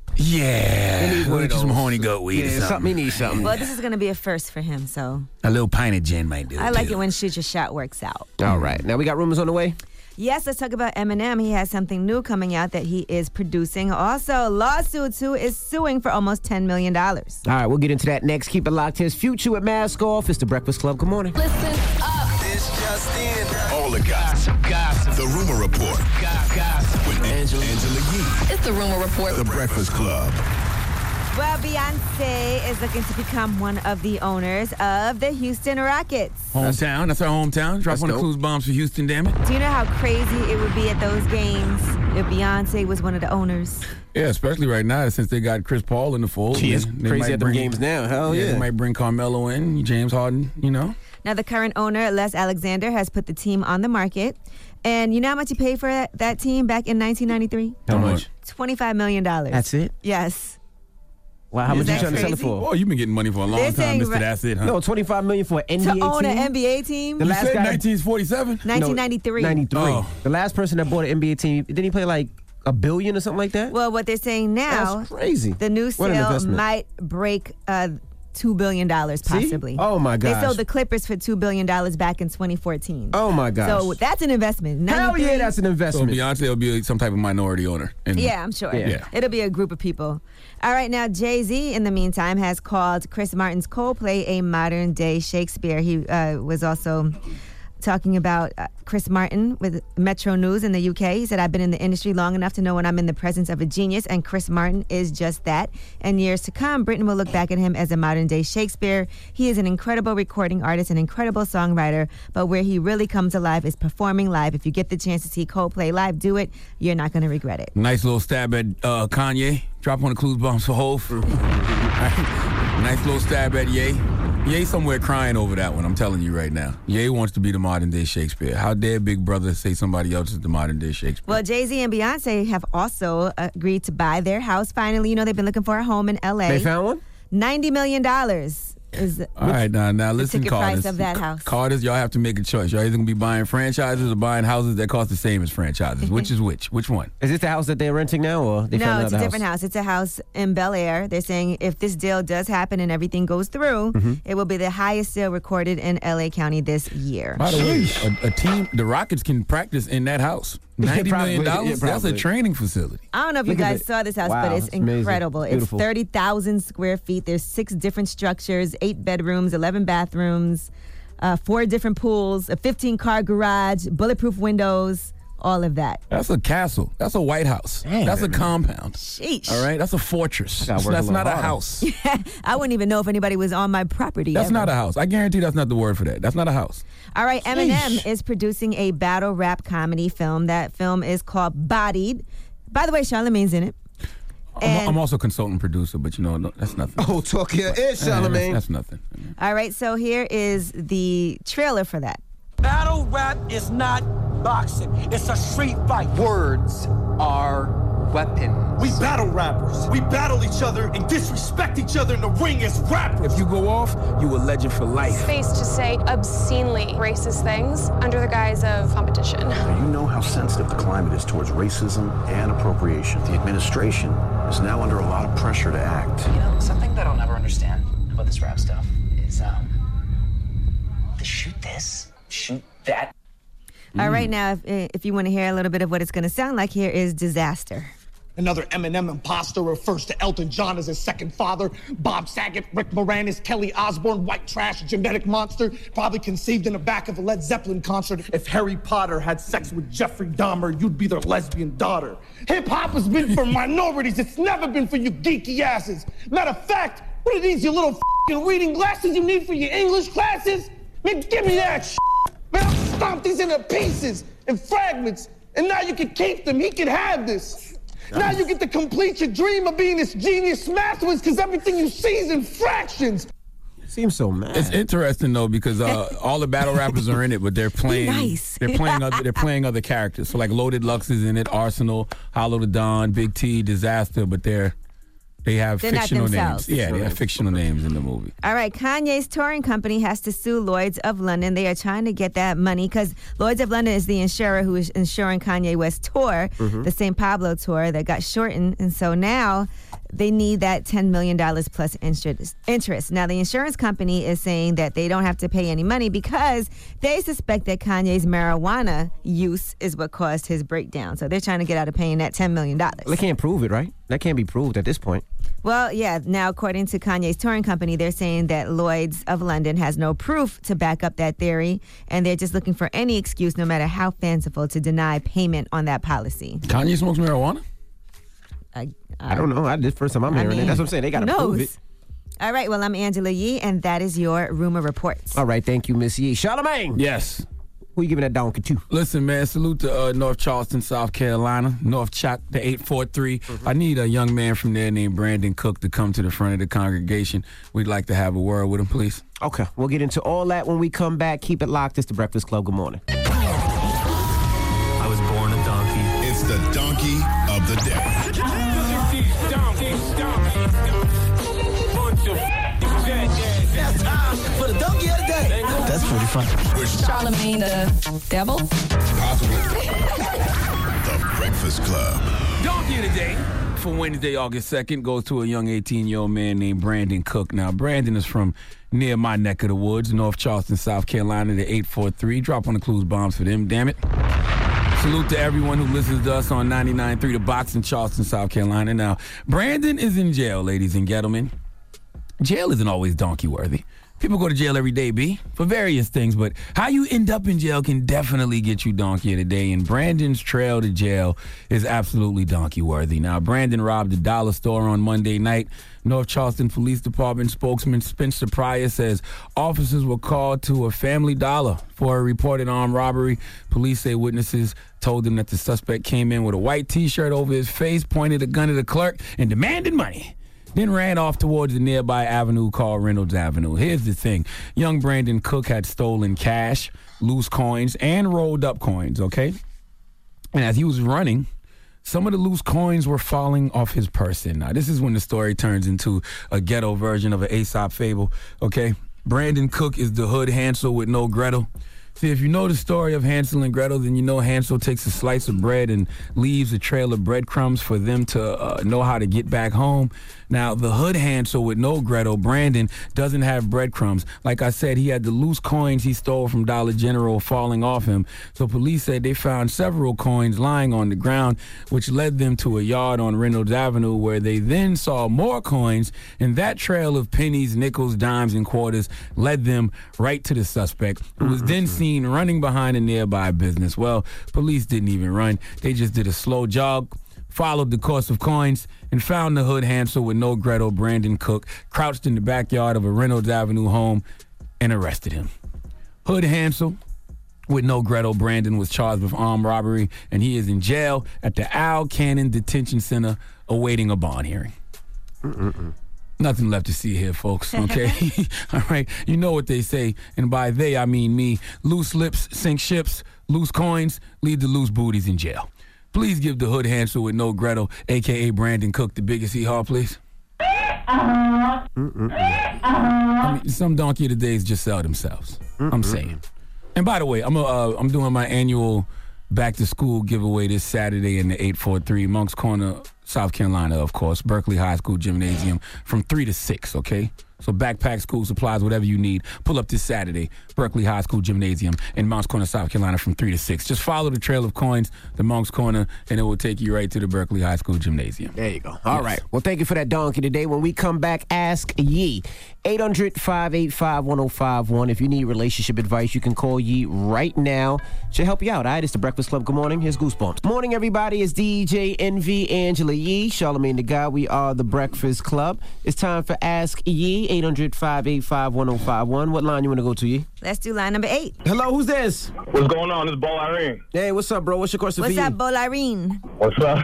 Yeah, He needs one Go of get you some those. horny goat weed Yeah, or something. something. He needs something. Well, this is going to be a first for him, so A little pint of gin might do. I like too. it when Shoot Your Shot works out. All right. Now we got rumors on the way. Yes, let's talk about Eminem. He has something new coming out that he is producing. Also, Lawsuits, who is suing for almost ten million dollars. All right, we'll get into that next. Keep it locked. Here's Future with Mask Off. It's the Breakfast Club. Good morning. Listen up. This just in. All the gossip. Gossip. The Rumor Report. Gossip. With Angela, Angela Yee. It's the Rumor Report. The Breakfast Club. Well, Beyonce is looking to become one of the owners of the Houston Rockets. Hometown. That's our hometown. Drop That's one of dope. clues bombs for Houston, damn it. Do you know how crazy it would be at those games if Beyonce was one of the owners? Yeah, especially right now since they got Chris Paul in the fold. She is They- they crazy might at them bring- games now. Hell yeah. They might bring Carmelo in, James Harden, you know. Now, the current owner, Les Alexander, has put the team on the market. And you know how much he paid for that, that team back in nineteen ninety-three? How much? twenty-five million dollars. That's it? Yes. Wow, how Is much you that trying to sell it crazy? for? Oh, you've been getting money for a long They're time, saying Mister right- That's it, huh? No, twenty-five million for an N B A To own team. an N B A team? The You last said guy- nineteen forty-seven? nineteen ninety-three. ninety-three. Oh. The last person that bought an N B A team, didn't he play like a billion or something like that? Well, what they're saying now, That's crazy. the new What an sale investment. might break uh, two billion dollars possibly. Oh, my They gosh. sold the Clippers for two billion dollars back in twenty fourteen. Oh, my gosh. So that's an investment. Hell ninety-three yeah, that's an So investment. Beyonce will be some type of minority owner. And Yeah, I'm sure. Yeah. Yeah. It'll be a group of people. All right, now Jay-Z, in the meantime, has called Chris Martin's Coldplay a modern day Shakespeare. He uh, was also talking about uh, Chris Martin with Metro News in the U K. He said, I've been in the industry long enough to know when I'm in the presence of a genius, and Chris Martin is just that. In years to come, Britain will look back at him as a modern day Shakespeare. He is an incredible recording artist, an incredible songwriter, but where he really comes alive is performing live. If you get the chance to see Coldplay live, do it. You're not going to regret it. Nice little stab at uh, Kanye. Drop one of the clues bombs for Hov. Nice little stab at Ye. Ye somewhere crying over that one, I'm telling you right now. Ye wants to be the modern day Shakespeare. How dare Big Brother say somebody else is the modern day Shakespeare? Well, Jay-Z and Beyonce have also agreed to buy their house. Finally, you know, they've been looking for a home in L A. They found one? ninety million dollars is All right, now, now listen, ticket Carters. price of that house. Carters, y'all have to make a choice. Y'all either going to be buying franchises or buying houses that cost the same as franchises. Which is which? Which one? Is this the house that they're renting now, or they no, found it's a another different house. It's a house in Bel Air. They're saying if this deal does happen and everything goes through, Mhm. it will be the highest sale recorded in L A County this year. By the way, a, a team, the Rockets can practice in that house. ninety million Probably, dollars? yeah, That's a probably. training facility. I don't know if you Look at guys it. saw this house, Wow, but it's it's amazing. incredible. It's Beautiful. thirty thousand square feet. There's six different structures, eight bedrooms, eleven bathrooms, uh, four different pools, a fifteen car garage, bulletproof windows, all of that. That's a castle. That's a White House. That's a compound. Sheesh. All right? That's a fortress. gotta work a That's little not a harder. house. I wouldn't even know if anybody was on my property. That's ever. not a house. I guarantee that's not the word for that. That's not a house. All right, Eminem is producing a battle rap comedy film. That film is called Bodied. By the way, Charlamagne's in it. I'm, And- I'm also consultant producer, but you know, no, that's nothing. Oh, talk your ear, Yeah, that's, Charlamagne. that's nothing. All right, so here is the trailer for that. Battle rap is not boxing. It's a street fight. Words are weapons. We battle rappers. We battle each other and disrespect each other in the ring as rappers. If you go off, you a legend for life. Space to say obscenely racist things under the guise of competition. You know how sensitive the climate is towards racism and appropriation. The administration is now under a lot of pressure to act. You know, something that I'll never understand about this rap stuff is, um, to shoot this, shoot that. All right, now, if, if you want to hear a little bit of what it's going to sound like, here is Disaster. Another Eminem imposter refers to Elton John as his second father. Bob Saget, Rick Moranis, Kelly Osbourne, white trash, genetic monster, probably conceived in the back of a Led Zeppelin concert. If Harry Potter had sex with Jeffrey Dahmer, you'd be their lesbian daughter. Hip-hop has been for minorities. It's never been for you geeky asses. Matter of fact, what are these, your little f***ing reading glasses you need for your English classes? Man, give me that shit. Man, I'll stomp these into pieces and fragments, and now you can keep them. He can have this. Now you get to complete your dream of being this genius masterpiece because everything you see is in fractions. Seems so mad. It's interesting though because uh, all the battle rappers are in it, but they're playing. Nice. They're playing. Other, they're playing other characters. So like Loaded Lux is in it, Arsenal, Hollow the Don, Big T, Disaster, but they're they have They're not fictional names. themselves. Yeah, they have fictional names in the movie. All right, Kanye's touring company has to sue Lloyd's of London. They are trying to get that money because Lloyd's of London is the insurer who is insuring Kanye West's tour, Mhm. the Saint Pablo tour that got shortened. And so now they need that ten million dollars plus interest. interest. Now, the insurance company is saying that they don't have to pay any money because they suspect that Kanye's marijuana use is what caused his breakdown. So they're trying to get out of paying that ten million dollars. Well, they can't prove it, right? That can't be proved at this point. Well, yeah. Now, according to Kanye's touring company, they're saying that Lloyd's of London has no proof to back up that theory, and they're just looking for any excuse, no matter how fanciful, to deny payment on that policy. Kanye smokes marijuana? I, I don't know. I did first time I'm I hearing it. mean, That's what I'm saying. They got to who prove knows? it. All right. Well, I'm Angela Yee, and that is your Rumor Report. All right. Thank you, Miss Yee. Charlamagne. Yes. Who you giving that donkey to? Listen, man, salute to uh, North Charleston, South Carolina, North Chalk, the eight four three. Mm-hmm. I need a young man from there named Brandon Cook to come to the front of the congregation. We'd like to have a word with him, please. Okay. We'll get into all that when we come back. Keep it locked. It's the Breakfast Club. Good morning. I was born a donkey. It's the donkey of the day. That's time for the donkey of the day. That's pretty fun. Charlamagne the devil? Possibly. The Breakfast Club. Donkey of the day for Wednesday, August second, goes to a young eighteen-year-old man named Brandon Cook. Now, Brandon is from near my neck of the woods, North Charleston, South Carolina, the eight four three. Drop on the clues bombs for them, damn it. Salute to everyone who listens to us on ninety-nine point three The Box in Charleston, South Carolina. Now, Brandon is in jail, ladies and gentlemen. Jail isn't always donkey worthy. People go to jail every day, B, for various things, but how you end up in jail can definitely get you donkey of the day, and Brandon's trail to jail is absolutely donkey worthy. Now, Brandon robbed a dollar store on Monday night. North Charleston Police Department spokesman Spencer Pryor says officers were called to a Family Dollar for a reported armed robbery. Police say witnesses told them that the suspect came in with a white T-shirt over his face, pointed a gun at the clerk, and demanded money. Then ran off towards the nearby avenue called Reynolds Avenue. Here's the thing. Young Brandon Cook had stolen cash, loose coins, and rolled up coins, okay? And as he was running, some of the loose coins were falling off his person. Now, this is when the story turns into a ghetto version of an Aesop fable, okay? Brandon Cook is the hood Hansel with no Gretel. See, if you know the story of Hansel and Gretel, then you know Hansel takes a slice of bread and leaves a trail of breadcrumbs for them to uh, know how to get back home. Now, the hood Hansel with no Gretel, Brandon, doesn't have breadcrumbs. Like I said, he had the loose coins he stole from Dollar General falling off him. So police said they found several coins lying on the ground, which led them to a yard on Reynolds Avenue where they then saw more coins, and that trail of pennies, nickels, dimes, and quarters led them right to the suspect, who was then seen running behind a nearby business. Well, police didn't even run. They just did a slow jog, followed the course of coins, and found the hood Hansel with no Gretel, Brandon Cook, crouched in the backyard of a Reynolds Avenue home and arrested him. Hood Hansel with no Gretel, Brandon, was charged with armed robbery, and he is in jail at the Al Cannon Detention Center awaiting a bond hearing. Mm-mm-mm. Nothing left to see here, folks, okay? All right, you know what they say, and by they, I mean me. Loose lips sink ships, loose coins lead to loose booties in jail. Please give the hood Hansel with no Gretel, a k a. Brandon Cook, the biggest hee-haw, please. I mean, some donkey of the days just sell themselves. I'm saying. And by the way, I'm uh, I'm doing my annual back to school giveaway this Saturday in the eight forty-three Moncks Corner, South Carolina, of course, Berkeley High School Gymnasium from three to six, okay? So backpack, school supplies, whatever you need, pull up this Saturday, Berkeley High School Gymnasium in Moncks Corner, South Carolina from three to six. Just follow the trail of coins, the Moncks Corner, and it will take you right to the Berkeley High School Gymnasium. There you go. All yes. right. Well, thank you for that donkey today. When we come back, Ask Yee. eight hundred, five eight five, one oh five one. If you need relationship advice, you can call Yee right now. She'll help you out. All right, it's the Breakfast Club. Good morning. Here's Goosebumps. Morning, everybody. It's D J Envy, Angela Yee, Charlamagne the God. We are the Breakfast Club. It's time for Ask Yee. eight hundred, five eight five, one oh five one. What line you want to go to, Yee? Let's do line number eight. Hello, who's this? What's going on? It's Bo Irene. Hey, what's up, bro? What's your question what's for you? What's up, Bo Irene? What's up?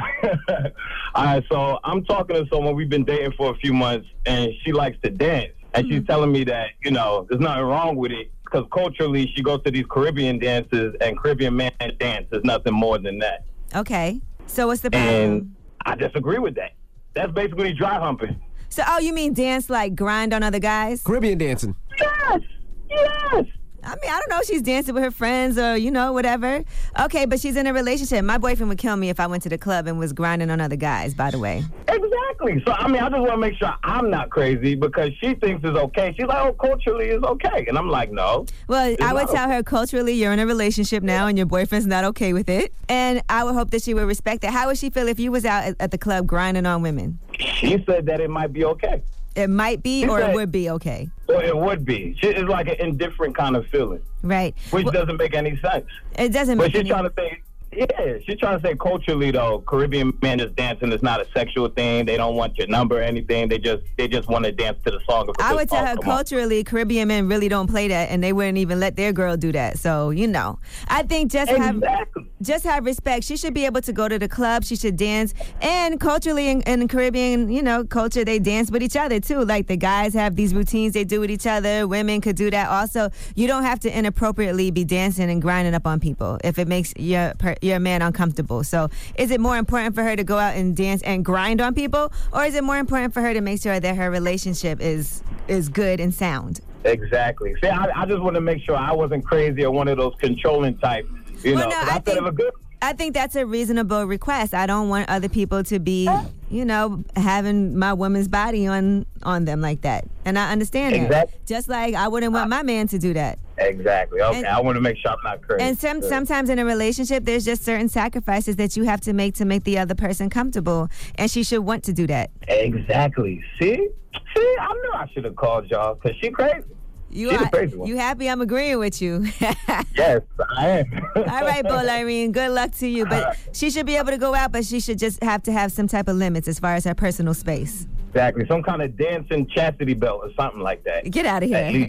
All right, so I'm talking to someone we've been dating for a few months, and she likes to dance. And mm-hmm. she's telling me that, you know, there's nothing wrong with it because culturally she goes to these Caribbean dances, and Caribbean man dance is nothing more than that. Okay. So what's the problem? And I disagree with that. That's basically dry humping. So, oh, you mean dance like grind on other guys? Caribbean dancing. Yes. Yes. I mean, I don't know if she's dancing with her friends or, you know, whatever. Okay, but she's in a relationship. My boyfriend would kill me if I went to the club and was grinding on other guys, by the way. Exactly. So, I mean, I just want to make sure I'm not crazy because she thinks it's okay. She's like, oh, culturally it's okay. And I'm like, no. Well, I would tell okay. her culturally you're in a relationship now and your boyfriend's not okay with it. And I would hope that she would respect it. How would she feel if you was out at, at the club grinding on women? She said that it might be okay. It might be, she or said, it would be okay. Well, it would be. She, it's like an indifferent kind of feeling. Right. Which well, doesn't make any sense. It doesn't but make she's any trying to say, yeah, she's trying to say culturally, though, Caribbean men just dancing is not a sexual thing. They don't want your number or anything. They just they just want to dance to the song. Of I would tell her Come culturally, on. Caribbean men really don't play that, and they wouldn't even let their girl do that. So, you know, I think just exactly. have just have respect. She should be able to go to the club. She should dance. And culturally, in, in Caribbean, you know, culture, they dance with each other, too. Like the guys have these routines they do with each other. Women could do that also. You don't have to inappropriately be dancing and grinding up on people if it makes your your man uncomfortable. So is it more important for her to go out and dance and grind on people, or is it more important for her to make sure that her relationship is is good and sound? Exactly. See, I, I just want to make sure I wasn't crazy or one of those controlling types. You well, know, no, I, I think, of a good. I think that's a reasonable request. I don't want other people to be, you know, having my woman's body on on them like that. And I understand exactly. that. Just like I wouldn't want my man to do that. Exactly. Okay. And, I want to make sure I'm not crazy. And some, sometimes in a relationship, there's just certain sacrifices that you have to make to make the other person comfortable. And she should want to do that. Exactly. See? See? I knew I should have called y'all because she crazy. You She's are, a crazy one. You happy I'm agreeing with you? Yes, I am. All right, Bo Irene, good luck to you. But she should be able to go out, but she should just have to have some type of limits as far as her personal space. Exactly. Some kind of dancing chastity belt or something like that. Get out of here.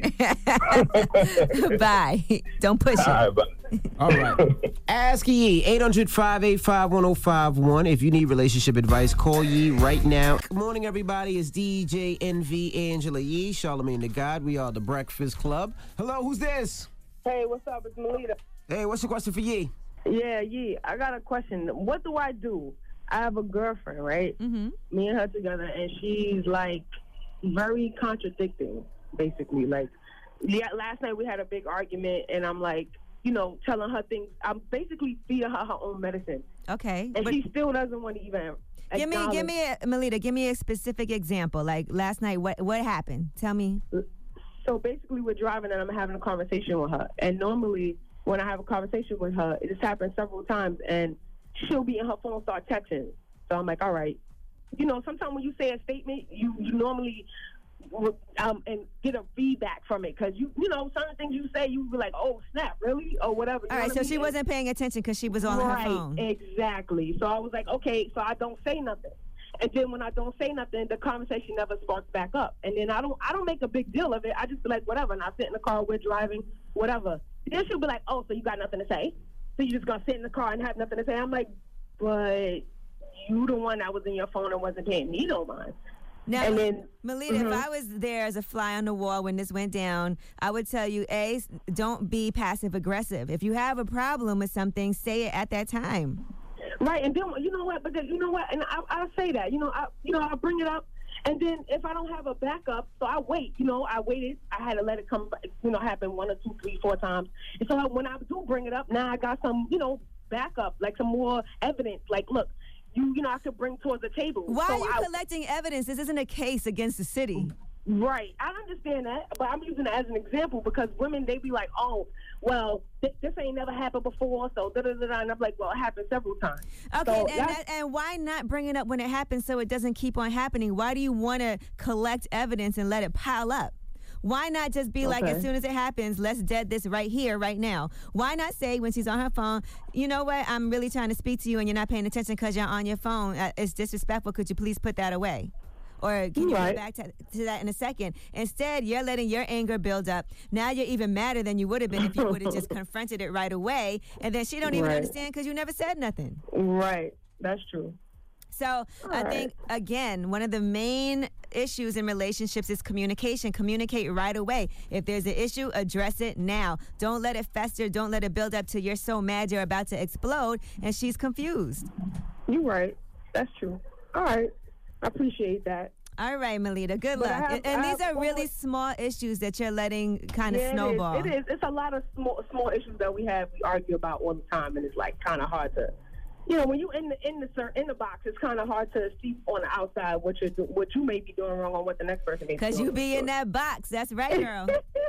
Bye. Don't push it. All right, bye. All right. Ask Yee, eight hundred, five eight five, one oh five one. If you need relationship advice, call Yee right now. Good morning, everybody. It's D J Envy, Angela Yee, Charlamagne the God. We are the Breakfast Club. Hello, who's this? Hey, what's up? It's Melita. Hey, what's your question for Yee? Yeah, Yee, I got a question. What do I do? I have a girlfriend, right? Mm-hmm. Me and her together, and she's like very contradicting, basically. Like, yeah, last night we had a big argument, and I'm like, you know, telling her things. I'm basically feeding her her own medicine. Okay. And but she still doesn't want to even Give me, give me, a, Melita, give me a specific example. Like last night, what what happened? Tell me. So basically, we're driving, and I'm having a conversation with her. And normally, when I have a conversation with her, it has happened several times, and she'll be in her phone, start texting. So I'm like, all right. You know, sometimes when you say a statement, you, you normally um, and get a feedback from it. Because, you you know, certain things you say, you be like, oh, snap, really? Or whatever. All right, so she wasn't paying attention because she was on right, her phone. Exactly. So I was like, okay, so I don't say nothing. And then when I don't say nothing, the conversation never sparks back up. And then I don't I don't make a big deal of it. I just be like, whatever. And I sit in the car, we're driving, whatever. Then she'll be like, oh, so you got nothing to say? So you just going to sit in the car and have nothing to say? I'm like, but you the one that was in your phone and wasn't paying me no mind. Now, and then, Melita, mm-hmm. if I was there as a fly on the wall when this went down, I would tell you, A, don't be passive-aggressive. If you have a problem with something, say it at that time. Right, and then, you know what, because you know what, and I, I'll say that, you know, I, you know, I'll bring it up, and then if I don't have a backup, so I wait, you know, I waited, I had to let it come, you know, happen one or two, three, four times, and so when I do bring it up, now I got some, you know, backup, like some more evidence. Like, look, you you know, I could bring towards the table. Why So are you I, collecting evidence? This isn't a case against the city. Right. I understand that, but I'm using it as an example because women, they be like, oh, well, th- this ain't never happened before, so da-da-da-da. And I'm like, well, it happened several times. Okay, So and, that, and why not bring it up when it happens so it doesn't keep on happening? Why do you want to collect evidence and let it pile up? Why not just be like, Okay. as soon as it happens, let's dead this right here, right now? Why not say when she's on her phone, you know what, I'm really trying to speak to you and you're not paying attention because you're on your phone. Uh, it's disrespectful. Could you please put that away? Or can you Right. get back to, to that in a second? Instead, you're letting your anger build up. Now you're even madder than you would have been if you would have just confronted it right away. And then she don't even Right. understand because you never said nothing. Right. That's true. So I think, again, one of the main issues in relationships is communication. Communicate right away. If there's an issue, address it now. Don't let it fester. Don't let it build up till you're so mad you're about to explode and she's confused. You're right. That's true. All right. I appreciate that. All right, Melita. Good But I luck. have- and I these have are really always- small issues that you're letting kind of Yeah, snowball. It is. it is. It's a lot of small small issues that we have. We argue about all the time, and it's like kind of hard to, you know, when you in the in the cir- in the box, it's kind of hard to see on the outside what you do, what you may be doing wrong or what the next person may be doing. Because you be wrong. in that box. That's right, girl.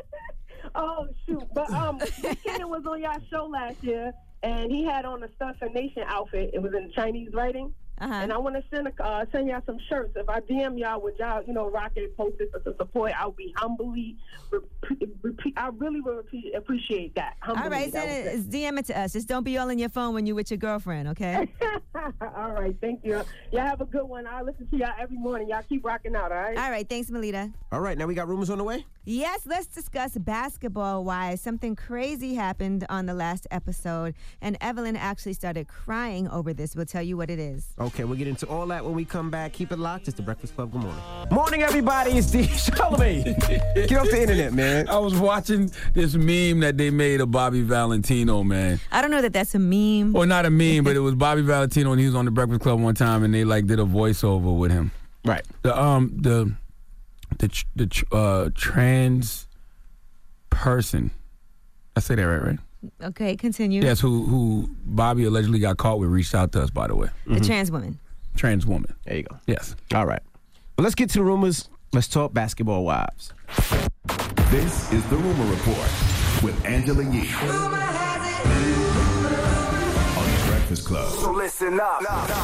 Oh shoot! But um, Kenan was on y'all show last year, and he had on a Stuff and Nation outfit. It was in Chinese writing. Uh-huh. And I want to send a, uh, send y'all some shirts. If I D M y'all, would y'all, you know, rock it, post it for some support? I'll be humbly, repeat, repeat, I really will repeat, appreciate that. Humbly, All right, that send was it, D M it to us. Just don't be all in your phone when you're with your girlfriend, okay? All right, thank you. Y'all have a good one. I listen to y'all every morning. Y'all keep rocking out, all right? All right, thanks, Melita. All right, now we got rumors on the way? Yes, let's discuss basketball-wise. Something crazy happened on the last episode, and Evelyn actually started crying over this. We'll tell you what it is. Okay, we'll get into all that when we come back. Keep it locked. It's the Breakfast Club. Good morning. Morning, everybody. It's D. Charlamagne. Get off the internet, man. I was watching this meme that they made of Bobby Valentino, man. I don't know that that's a meme. Or not a meme, but it was Bobby Valentino, and he was on the Breakfast Club one time, and they like did a voiceover with him. Right. The um the the tr- the tr- uh, trans person. I say that right, right? Okay, continue. Yes, who who Bobby allegedly got caught with reached out to us, by the way. The trans woman. Trans woman. There you go. Yes. All right. Well, let's get to the rumors. Let's talk basketball wives. This is the Rumor Report with Angela Yee. On the Breakfast Club. So listen up.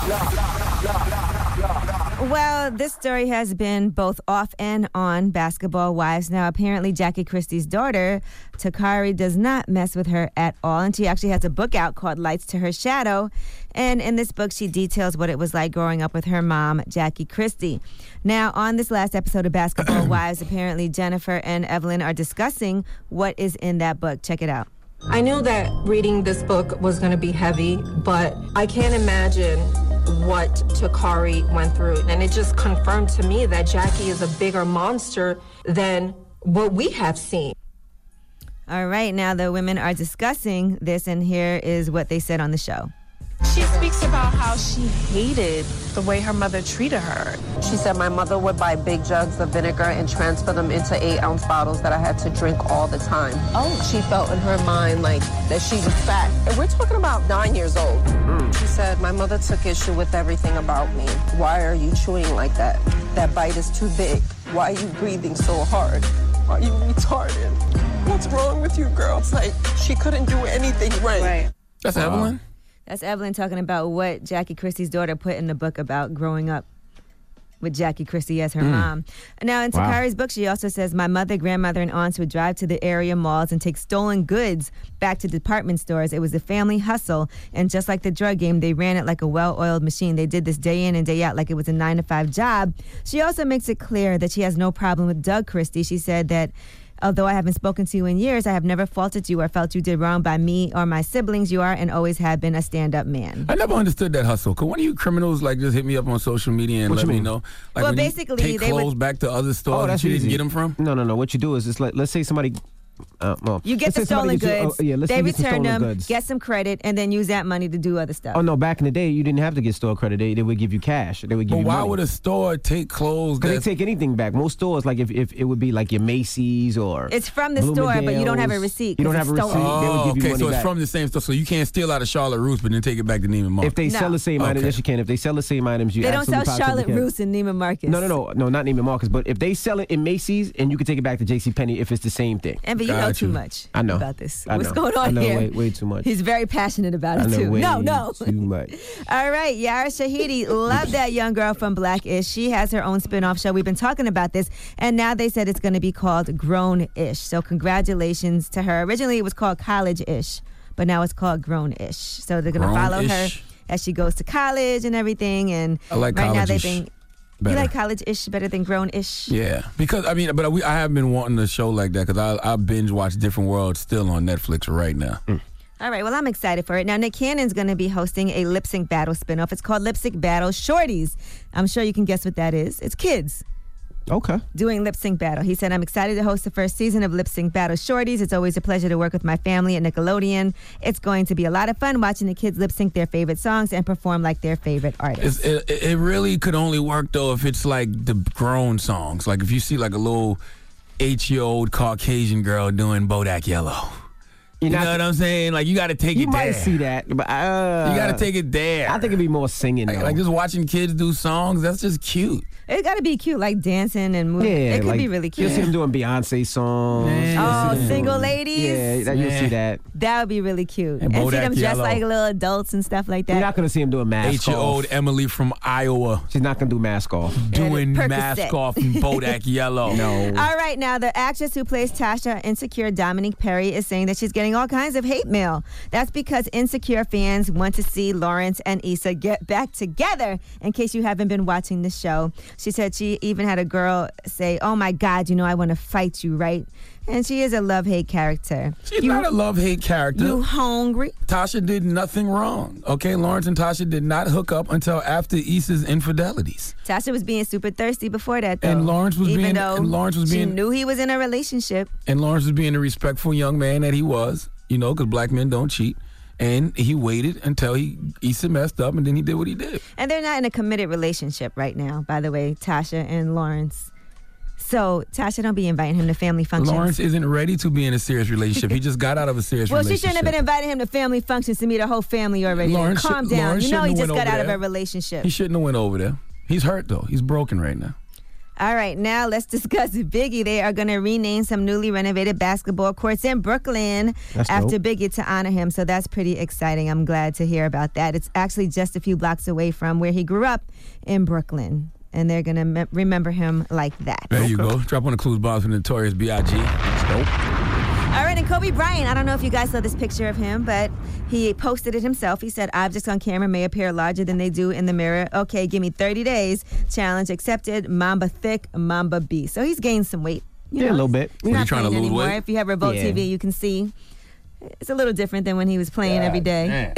Well, this story has been both off and on Basketball Wives. Now, apparently, Jackie Christie's daughter, Takari, does not mess with her at all. And she actually has a book out called Lights to Her Shadow. And in this book, she details what it was like growing up with her mom, Jackie Christie. Now, on this last episode of Basketball Wives, apparently Jennifer and Evelyn are discussing what is in that book. Check it out. I knew that reading this book was going to be heavy, but I can't imagine what Takari went through. And it just confirmed to me that Jackie is a bigger monster than what we have seen. All right, now the women are discussing this, and here is what they said on the show. She speaks about how she hated the way her mother treated her. She said my mother would buy big jugs of vinegar and transfer them into eight ounce bottles that I had to drink all the time. Oh. She felt in her mind like that she was fat. And we're talking about nine years old. Mm. She said my mother took issue with everything about me. Why are you chewing like that? That bite is too big. Why are you breathing so hard? Are you retarded? What's wrong with you, girl? It's like she couldn't do anything right. Right. That's wow. Evelyn? That's Evelyn talking about what Jackie Christie's daughter put in the book about growing up with Jackie Christie as her mm. mom. Now, in Wow. Takari's book, she also says, my mother, grandmother, and aunts would drive to the area malls and take stolen goods back to department stores. It was a family hustle, and just like the drug game, they ran it like a well-oiled machine. They did this day in and day out like it was a nine to five job. She also makes it clear that she has no problem with Doug Christie. She said that although I haven't spoken to you in years, I have never faulted you or felt you did wrong by me or my siblings. You are and always have been a stand-up man. I never understood that hustle. Cause one of you criminals like just hit me up on social media and What let you me mean? know. Like Well, when basically, you take they clothes would- back to other stores Oh, that that's you easy. didn't get them from. No, no, no. What you do is, it's like, let's say somebody Uh, well, You get let's the say somebody stolen gets you- goods, oh, yeah, let's they say you get some return stolen them, goods. get some credit, and then use that money to do other stuff. Oh no! Back in the day, you didn't have to get store credit. They, they would give you cash. They would give But you why money. would a store take clothes? Because they that's- take anything back. Most stores, like if, if it would be like your Macy's or It's from the store, but you don't have a Bloomingdale's. receipt. You don't 'cause have a it's receipt. stolen. They would Oh, give you okay, money so it's back. from the same store. So you can't steal out of Charlotte Russe, but then take it back to Neiman Marcus. If they No. sell the same item, Okay. yes, you can. If they sell the same items, you They don't sell absolutely Charlotte positively Russe and Neiman Marcus. can. No, no, no, no, not Neiman Marcus. But if they sell it in Macy's, and you can take it back to JCPenney if it's the same thing. Envy, you know too much I know about this. I What's know. going on I know here? Way, way too much. He's very passionate about I it know too. way No, no. too much. All right, Yara Shahidi, love that young girl from Black-ish. She has her own spin-off show. We've been talking about this, and now they said it's going to be called Grown-ish. So congratulations to her. Originally, it was called College-ish, but now it's called Grown-ish. So they're going to follow her Grown-ish. as she goes to college and everything. And I like right now college-ish they think better. you like college-ish better than grown-ish. Yeah, because I mean, but we, I have been wanting a show like that because I, I binge watch Different Worlds still on Netflix right now. All right, well, I'm excited for it. Now, Nick Cannon's going to be hosting a lip sync battle spinoff. It's called Lip Sync Battle Shorties. I'm sure you can guess what that is. It's kids Okay. doing lip sync battle. He said, I'm excited to host the first season of Lip Sync Battle Shorties. It's always a pleasure to work with my family at Nickelodeon. It's going to be a lot of fun watching the kids lip sync their favorite songs and perform like their favorite artists. It's, it, it really could only work though if it's like the grown songs. Like if you see like a little eight-year-old Caucasian girl doing Bodak Yellow. You know what I'm saying? Like you got to take You it might there. see that, but uh, You got to take it there. I think it'd be more singing. Like, though. like just watching kids do songs. That's just cute. It got to be cute, like dancing and moving. Yeah, it could like, be really cute. You'll see them doing Beyonce songs. Oh, You'll see them single doing- ladies? Yeah, that, you'll Yeah. see that. That would be really cute. And And, see Bodak them dressed Yellow. like little adults and stuff like that. You're not going to see him doing mask Eight-year-old off. Emily from Iowa She's not going to do mask off. doing Percocet. mask off and Bodak Yellow. No. All right, now the actress who plays Tasha Insecure, Dominique Perry, is saying that she's getting all kinds of hate mail. That's because Insecure fans want to see Lawrence and Issa get back together, in case you haven't been watching the show. She said she even had a girl say, oh my God, you know I want to fight you, right? And she is a love-hate character. She's you, not a love-hate character. You hungry? Tasha did nothing wrong. Okay, Lawrence and Tasha did not hook up until after Issa's infidelities. Tasha was being super thirsty before that, though. And Lawrence was even being- though and Lawrence was she being- knew he was in a relationship. And Lawrence was being the respectful young man that he was, you know, because black men don't cheat. And he waited until he Issa messed up, and then he did what he did. And they're not in a committed relationship right now, by the way, Tasha and Lawrence. So Tasha, don't be inviting him to family functions. Lawrence isn't ready to be in a serious relationship. He just got out of a serious well, she relationship. shouldn't have been inviting him to family functions to meet her whole family already. Lawrence Calm should- down. Lawrence you know he shouldn't have just went got over out of there. a relationship. He shouldn't have went over there. He's hurt, though. He's broken right now. All right, now let's discuss Biggie. They are going to rename some newly renovated basketball courts in Brooklyn That's after dope. Biggie to honor him. So that's pretty exciting. I'm glad to hear about that. It's actually just a few blocks away from where he grew up in Brooklyn. And they're going to me- remember him like that. There you go. Drop on the clues bombs from Notorious B I G That's dope. All right, and Kobe Bryant, I don't know if you guys saw this picture of him, but he posted it himself. He said, objects on camera may appear larger than they do in the mirror. Okay, give me thirty days. Challenge accepted. Mamba thick, Mamba B. So he's gained some weight. You Yeah, know, a little bit. He's not He trying to playing lose anymore. weight? If you have Revolt Yeah. T V, you can see. It's a little different than when he was playing every day.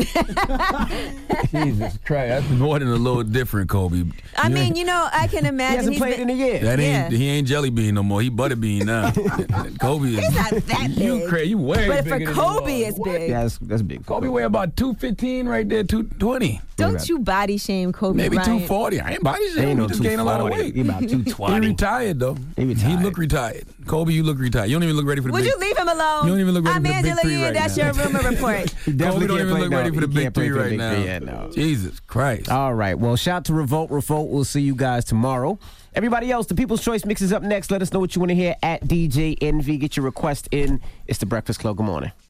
Jesus Christ. That's more than a little different, Kobe. I You mean, ain't- you know, I can imagine. He hasn't he's played been- in a year. That ain't Yeah. he ain't jelly bean no more. He butterbean now. Kobe is He's not that big. You crazy? You way But bigger for than you Kobe, are. it's What? big. Yeah, that's, that's big. Kobe weigh about two fifteen right there, two twenty. Don't you body shame Kobe Maybe Bryant. two forty. I ain't body Ain't shaming. no He just gained a lot of two forty. weight. He about two He twenty. retired though. He retired. He look retired. Kobe, you look retired. You don't even look ready for the Would big. you leave him alone? You don't even look ready I'm for the big Angela three Yee, right that's now. your rumor report. He Kobe definitely don't can't even play- look no, ready for the he big can't play three for the right big now. three yet, no. Jesus Christ. All right. Well, shout out to Revolt. Revolt. We'll see you guys tomorrow. Everybody else, the People's Choice Mix is up next. Let us know what you want to hear at D J Envy. Get your request in. It's the Breakfast Club. Good morning.